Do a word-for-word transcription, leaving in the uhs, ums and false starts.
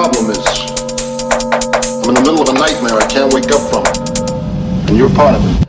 problem is I'm in the middle of a nightmare I can't wake up from. And you're part of it.